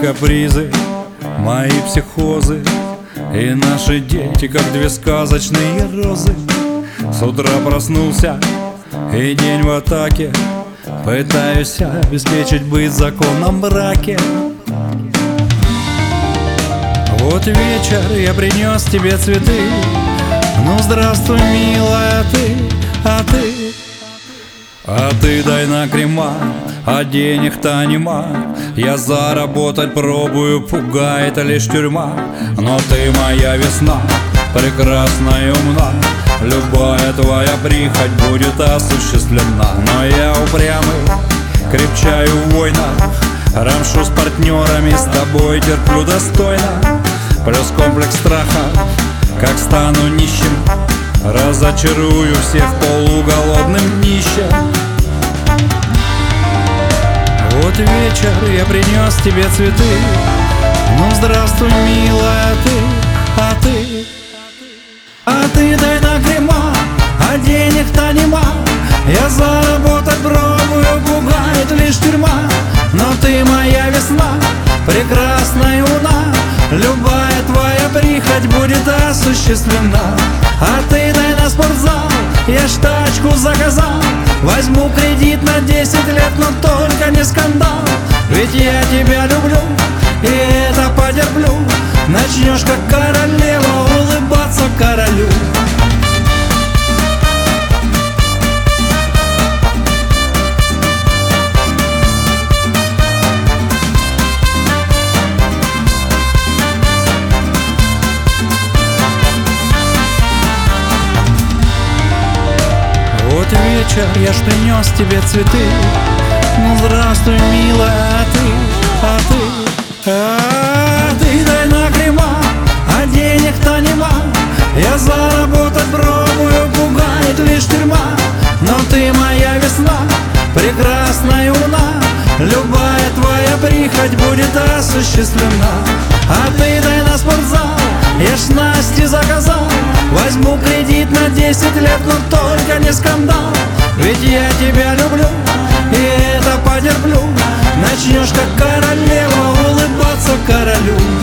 капризы, мои психозы и наши дети, как две сказочные розы. С утра проснулся и день в атаке, пытаюсь обеспечить быть в законном браке. Вот вечер, я принес тебе цветы. Ну здравствуй, милая, а ты дай на крема, а денег-то нема. Я заработать пробую, пугает лишь тюрьма. Но ты моя весна, прекрасная и умна. Любая твоя прихоть будет осуществлена. Но я упрямый, крепчаю в войнах, рамшу с партнерами, с тобой терплю достойно. Плюс комплекс страха, как стану нищим, разочарую всех полуголодным нищим. Вот вечер, я принес тебе цветы. Ну здравствуй, милая, а ты дай на крема, а денег-то нема. Я заработать пробую, пугает лишь тюрьма. Но ты моя весна, прекрасная луна. Любая твоя прихоть будет осуществлена. А ты дай на спортзал, я ж тачку заказал. Возьму кредит на 10 лет, но только не скандал. Ведь я тебя люблю, и это потерплю. Начнешь как королева улыбаться королю. Вот вечер, я ж принес тебе цветы. Ну здравствуй, милая, а ты дай на крема, а денег-то нема. Я заработать пробую, пугает лишь тюрьма. Но ты моя весна, прекрасная луна. Любая твоя прихоть будет осуществлена. А ты дай на спортзал, я ж Насте заказал. Возьму кредит на 10 лет, но только не скандал. Ведь я тебя люблю, и это потерплю. Начнешь как королева улыбаться королю.